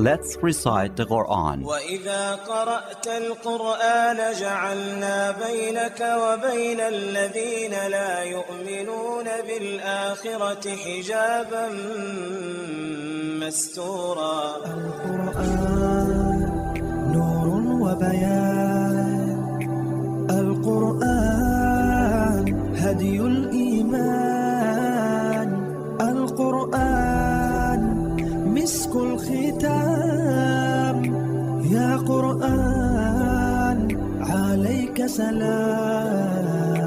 Let's recite the Quran. وَإِذَا قَرَأْتَ الْقُرْآنَ جَعَلْنَا بَيْنَكَ وَبَيْنَ الَّذِينَ لَا يُؤْمِنُونَ بِالْآخِرَةِ حِجَابًا مَسْتُورًا. القرآن نور وبيان، القرآن هدي الإيمان، القرآن مسك الختام، يا قرآن عليك سلام.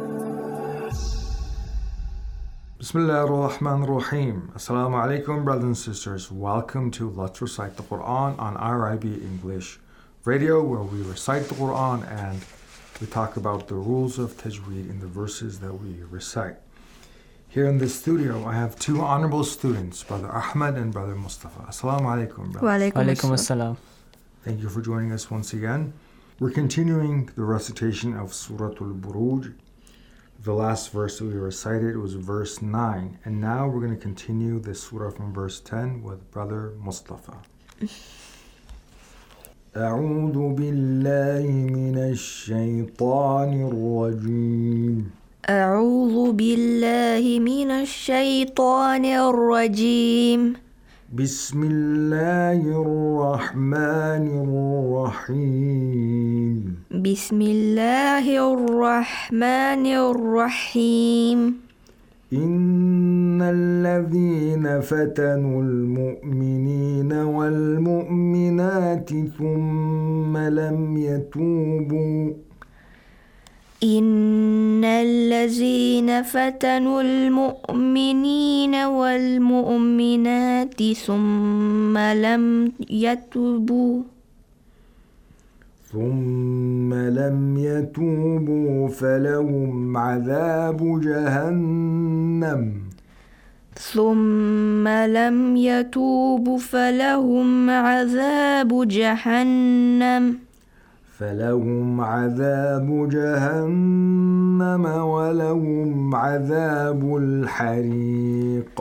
Bismillah ar-Rahman ar-Rahim. Assalamu alaikum, brothers and sisters. Welcome to Let's Recite the Quran on RIB English Radio, where we recite the Quran and we talk about the rules of tajweed in the verses that we recite. Here in the studio, I have two honorable students, Brother Ahmed and Brother Mustafa. Assalamu alaikum, brothers. Wa alaikum assalam. Thank you for joining us once again. We're continuing the recitation of Surah Al-Buruj. The last verse that we recited was verse 9. And now we're going to continue this surah from verse 10 with Brother Mustafa. أعوذ بالله من الشيطان الرجيم. أعوذ بالله من الشيطان الرجيم. بسم الله الرحمن الرحيم. بسم الله الرحمن الرحيم. إن الذين فتنوا المؤمنين والمؤمنات ثم لم يتوبوا إن الذين فتنوا المؤمنين والمؤمنات ثم لم يتوبوا فلهم عذاب جهنم فلهم عذاب جهنم ولهم عذاب الحريق.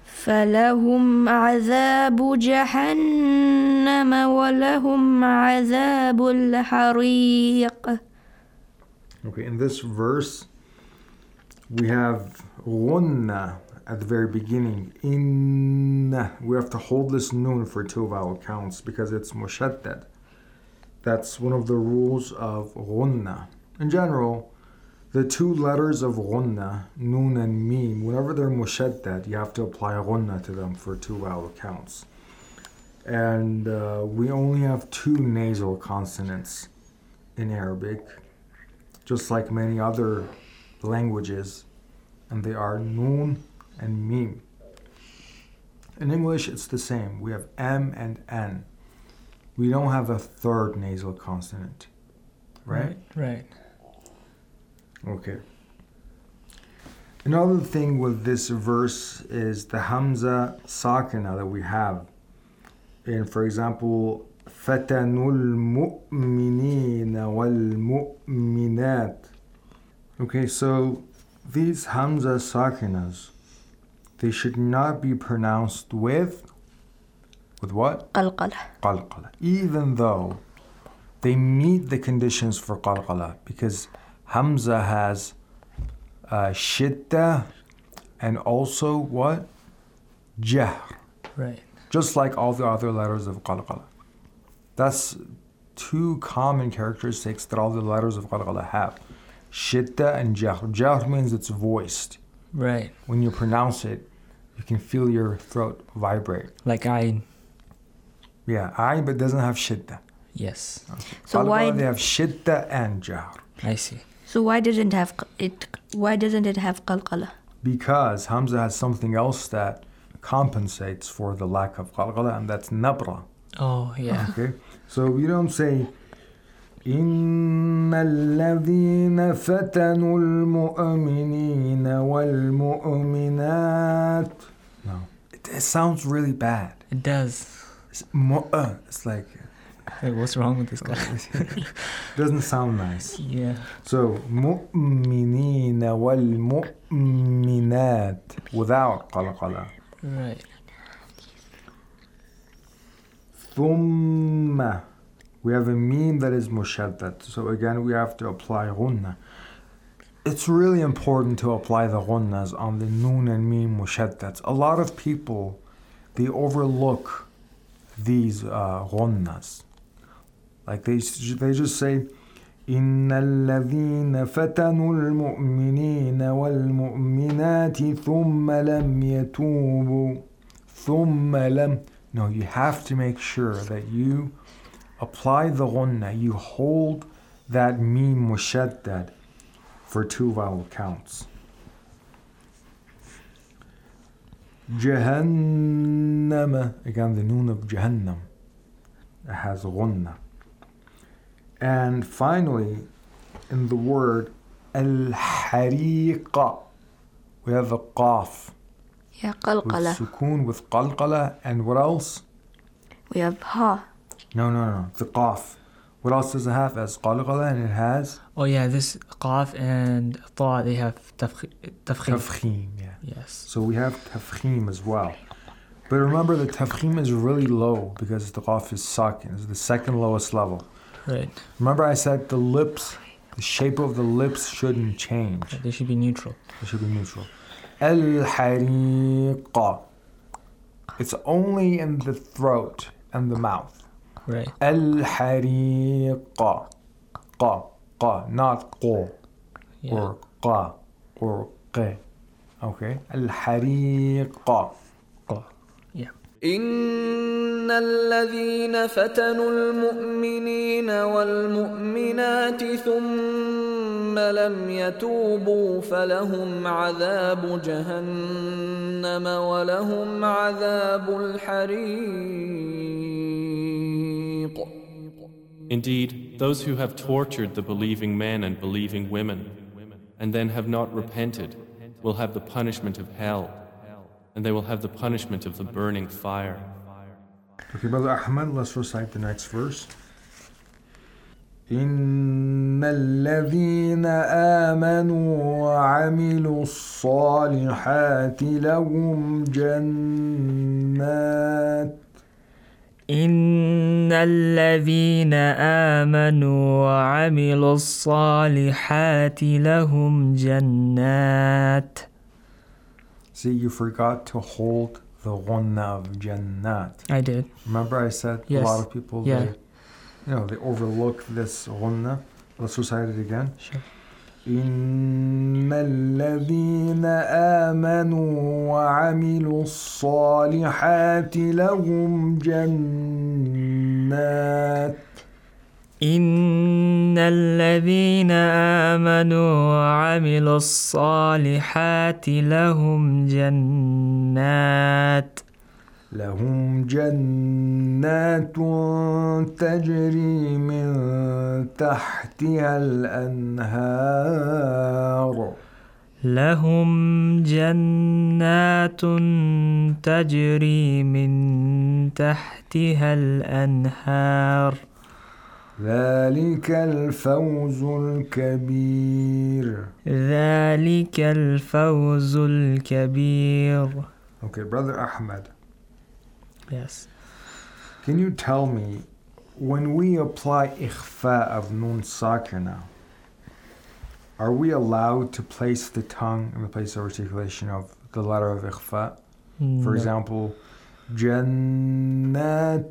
Okay, in this verse, we have غُنَّ at the very beginning. Inna. We have to hold this noon for two vowel counts because it's mushaddad. That's one of the rules of غُنَّ. In general, the two letters of غُنَّ, noon and mim, whenever they're mushaddad, you have to apply غُنَّ to them for two vowel counts. And we only have two nasal consonants in Arabic, just like many other languages, and they are noon and mim. In English, it's the same. We have M and N. We don't have a third nasal consonant, right? Right. Okay. Another thing with this verse is the Hamza Sakina that we have. And for example, فَتَنُوا الْمُؤْمِنِينَ وَالْمُؤْمِنَاتِ. Okay, so these Hamza Sakinas, they should not be pronounced with what? Qalqala. Even though they meet the conditions for qalqala, because Hamza has shidda and also what? Jahr. Right. Just like all the other letters of qalqala. That's two common characteristics that all the letters of qalqala have. Shidda and jahr. Jahr means it's voiced. Right. When you pronounce it, you can feel your throat vibrate. Like ayn. Yeah, ayn, but doesn't have shidda. Yes. Okay. So why they have shidda and jahr? I see. So why doesn't it have qalqala? Because Hamza has something else that compensates for the lack of qalqala, and that's nabra. Oh, yeah. Okay, so we don't say إن الذين فتنوا المؤمنين والمؤمنات. No, it sounds really bad. It does. It's like, hey, what's wrong with this guy? Doesn't sound nice. Yeah. So مؤمنين والمؤمنات without qalqala. Right. thumma. We have a meme that is mushaddad. So again, we have to apply ghunna. It's really important to apply the ghunnas on the noon and meme mushaddad. A lot of people, they overlook these ghunnas. Like they just say, إن الذين فتنوا المؤمنين والمؤمنات ثم لم يتوبوا ثم لم. No, you have to make sure that you apply the ghunna, you hold that meme mushaddad for 2 vowel counts. Jahannama, again the noon of Jahannam, it has ghunna. And finally, in the word al-hariqa, we have a qaf Yeah, with qalqala. sukoon, with qalqala, and what else? We have ha. No, the qaf. What else does it have? As qalqala, and it has Oh yeah, this qaf and tha, they have tafkhim. tafkhim. Yeah. Yes. So we have tafkhim as well. But remember, the tafkhim is really low because the qaf is sakin. It's the second lowest level. Right. Remember, I said the lips, the shape of the lips shouldn't change. They should be neutral. It should be neutral. Al-hariqa. It's only in the throat and the mouth. Right. Al-hariqa. Qa. Not qo. Yeah. Or qa. Or qe. Okay? Al-hariqa. Qa. Yeah. إن الذين فتنوا المؤمنين والمؤمنات ثم لم يتوبوا فلهم عذاب جهنم ولهم عذاب الحريق. Indeed, those who have tortured the believing men and believing women, and then have not repented, will have the punishment of hell, and they will have the punishment of the burning fire. Okay, Brother Ahmed, let's recite the next verse. إن الذين آمنوا وعملوا الصالحات لهم جنات إن الذين آمنوا وعملوا الصالحات لهم جنات. See, you forgot to hold the ghunna of jannat. I did. Remember I said Yes. a lot of people, Yeah. they overlook this ghunna. Let's recite it again. Sure. إن الذين آمنوا وعملوا الصالحات لهم جنات إن الذين آمنوا وعملوا الصالحات لهم جنات تجري من تحتها الأنهار لهم جنات تجري من تحتها الأنهار ذلك الفوز الكبير. ذلك الفوز الكبير. Okay, Brother Ahmed, Yes. can you tell me, when we apply ikhfa of nun sakina, are we allowed to place the tongue in the place of articulation of the letter of ikhfa? For example, جنات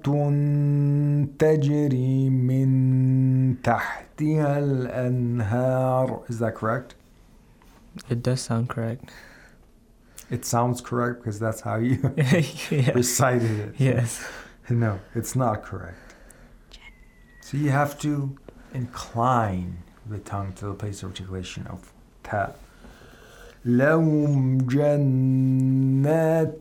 تجري من تحتها الأنهار. Is that correct? It does sound correct. It sounds correct because that's how you Yeah. recited it. Yes. No, it's not correct. So you have to incline the tongue to the place of articulation of ta. لهم جنات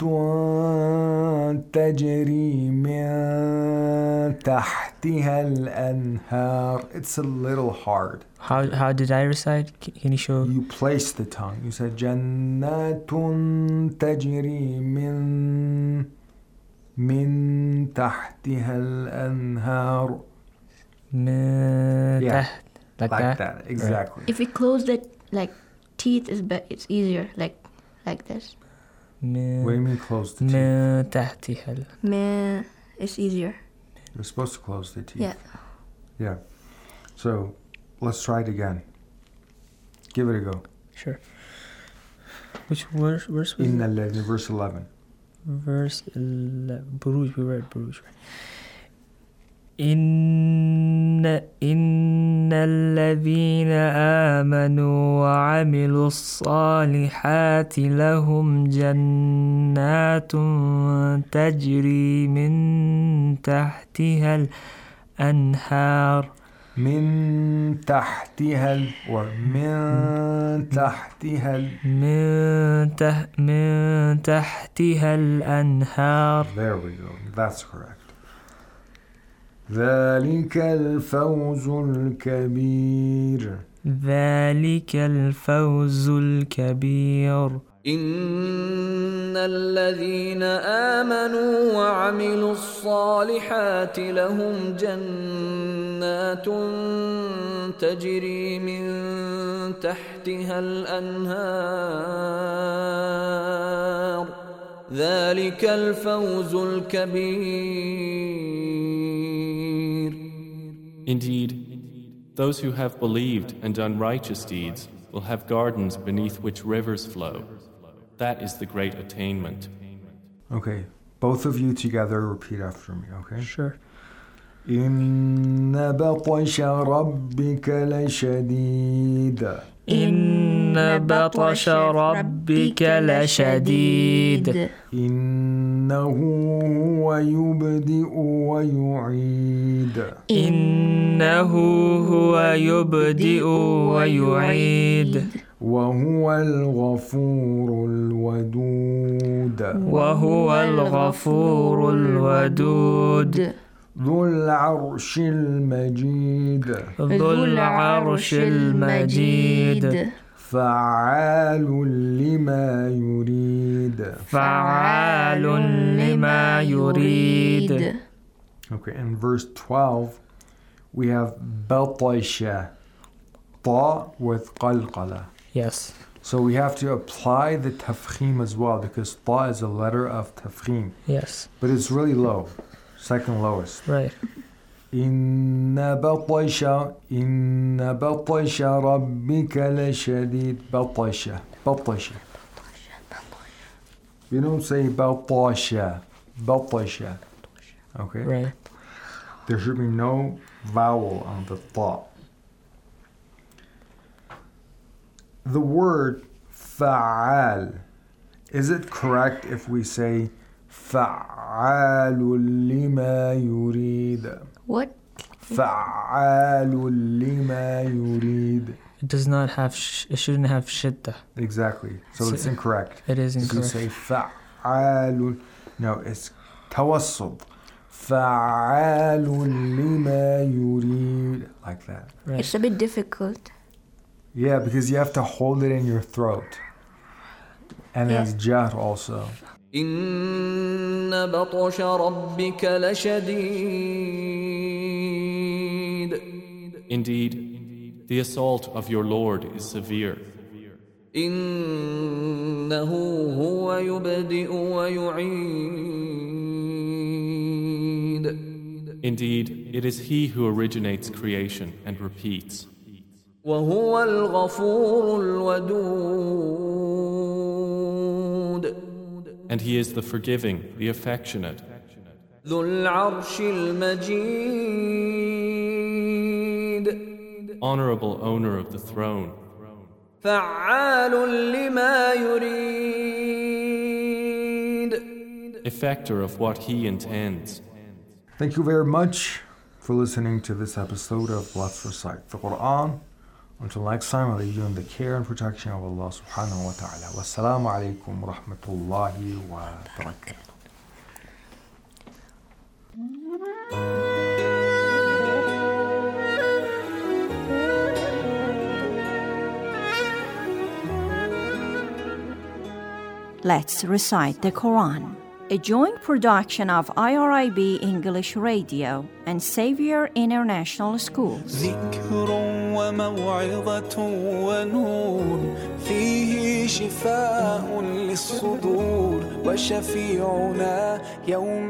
تجري من تحتها الأنهار. It's a little hard. How did I recite? Can you show? You place the tongue. You said جنات تجري من تحتها الأنهار. من Yeah. تحت. Like that? Exactly. If we close the teeth, it's easier. Like this. What do you mean close the teeth? من تحتها Meh, it's easier. You're supposed to close the teeth. Yeah. Yeah. So let's try it again. Give it a go. Sure. Which verse was it? In verse 11. Verse 11. Buruj, we read Buruj, right? إن الذين آمنوا وعملوا الصالحات لهم جنات تجري من تحتها الأنهار من تحتها من تحتها الأنهار. There we go. That's correct. ذلك الفوز الكبير. ذلك الفوز الكبير. إن الذين آمنوا وعملوا الصالحات لهم جنات تجري من تحتها الأنهار ذلك الفوز الكبير. Indeed, those who have believed and done righteous deeds will have gardens beneath which rivers flow. That is the great attainment. Okay, both of you together repeat after me, okay? Sure. إن بطش ربك لشديد. إن بطش ربك لشديد. إنه هو يبدئ ويعيد. إنه هو يبدئ ويعيد. وهو الغفور الودود. وهو الغفور الودود. ذو العرش المجيد. ذو العرش المجيد. فعال لما يريد. فعال لما يريد. Okay, in verse 12 we have بطش طا with قلقلة. Yes. So we have to apply the tafkhim as well because طا is a letter of tafkhim. Yes. But it's really low. Second lowest. Right. إن بطش ربك لشديد. بطش. You don't say بطش. Okay? Right. There should be no vowel on the ta. The word fa'al, is it correct if we say فعال لما يريد? What? فعال لما يريد. It does not have. It shouldn't have shidda. Exactly. So it's incorrect. It is If you incorrect. say فعال, no, it's توسط. فعال لما يريد, like that. Right. It's a bit difficult. Yeah, because you have to hold it in your throat. And Yeah. it's jar also. إن بطش ربك لشديد. Indeed, the assault of your Lord is severe. إنه هو يبدئ ويعيد. Indeed, it is He who originates creation and repeats. وهو الغفور الودود. And He is the forgiving, the affectionate, ذو العرش المجيد. honorable owner of the throne, فعال لما يريد. effector of what He intends. Thank you very much for listening to this episode of Let's Recite the Quran. Until next time, I leave you in the care and protection of Allah subhanahu wa ta'ala. Wassalamu alaikum wa rahmatullahi wa barakatuh. Let's Recite the Quran, a joint production of IRIB English Radio and Xavier International Schools. ذكر وموعظة ونور، فيه شفاء للصدور وشفيعنا يوم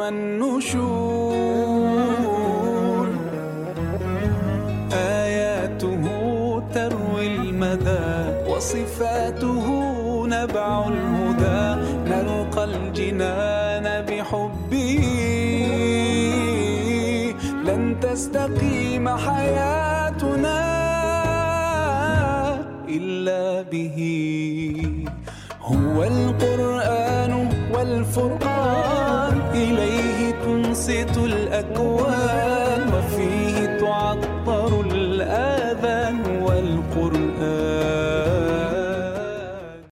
النشور. آياته تروي المدى وصفاته نبع الهدى، نلقى الجنان بحبه، لن تستقيم حياتنا إلا به. هو القرآن والفرقان، إليه تنصت الأكوان،